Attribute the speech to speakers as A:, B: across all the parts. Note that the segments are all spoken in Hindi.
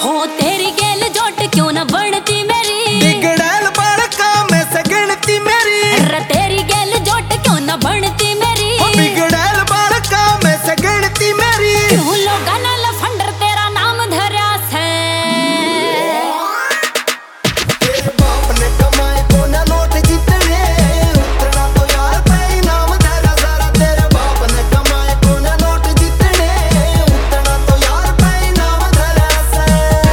A: हो तेरी गेल जोट क्यों ना बनती मेरी,
B: बिगड़ैल बड़का में से गिनती मेरी।
A: तेरी गेल जोट क्यों ना बनती मेरी,
B: बिगड़ैल बड़का में से गिनती मेरी।
A: क्यों लोगा ना लफंडर तेरा नाम धरा से।
B: तेरे बाप ने कमाए को ना नोट जितने, उतना तो यार पे नाम धरा सारा। तेरे बाप ने कमाए को ना नोट जितने, उतना तो यार पे नाम धरा से।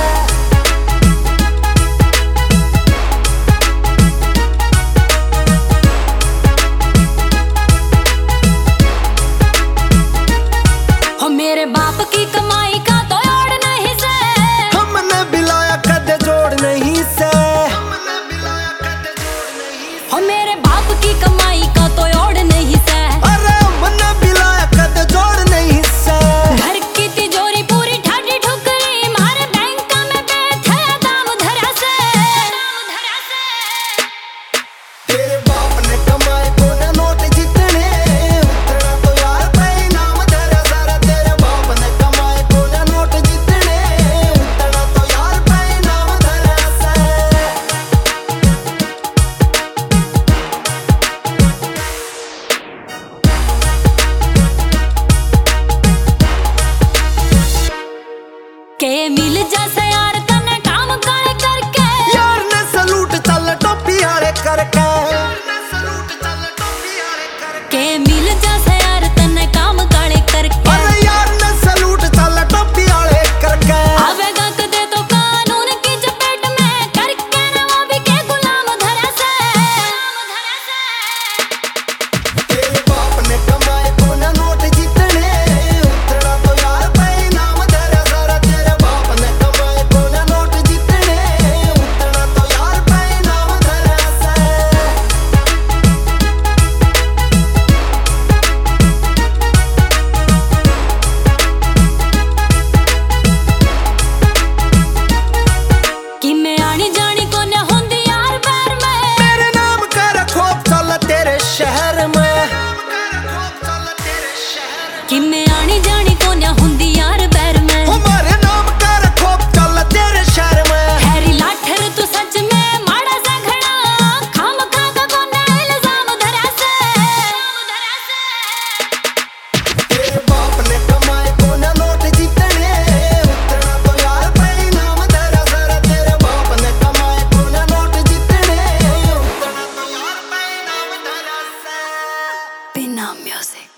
A: हो मेरे बाप की कमाई का तो जोड़ नहीं से,
B: हमने बिलाया कद जोड़ नहीं से।
A: हो मेरे बाप की कमाई का तो जोड़ नहीं से।
B: अरे हमने बिलाया कद जोड़ नहीं से।
A: घर की तिजोरी पूरी ठाडी ठुकरी, मारे बैंक में बैठे दाम धरा से।
B: तेरे बाप ने कमाए को ना नोट जितने, उतना तो यार पे नाम धरा सारा। तेरे बाप ने कमाए को ना नोट जितने, उतना तो यार पे नाम धरा से।
A: के मिल जैसे यार तने काम काले करके,
B: यार ने सलूट चल टोपी आड़े करके।
A: के मिल जैसे यार तने काम काले करके।
B: अरे यार ने सलूट चल टोपी आड़े करके।
A: आवेगा कदे तो कानून की चपेट में, करके ना वो भी के गुलाम धरा से।
B: तेरे बाप ने कमाए को ना नोट जितने, उतना तो यार पे नाम धरा सारा। तेरे बाप ने कमाए को ना नोट जितने, उतना तो यार पे नाम धरा से।
A: कि मैं आनी जानी को न होंदी यार बैर में,
B: मेरे नाम का रखो चल तेरे शहर में।
A: कि मैं आनी जानी को न होंदी यार बैर में।
B: हमारे नाम का रखो चल तेरे शहर में।
A: हैरी लाठर तू सच में माड़ा सा घड़ा, खाम खाता को न इल्जाम धरा से।
B: तेरे बाप ने कमाए को ना नोट जितने, उतना तो यार पे नाम धरा सारा। तेरे बाप ने कमाए को ना नोट जितने, उतना तो यार पे नाम धरा से।
A: बिना म्यूजिक।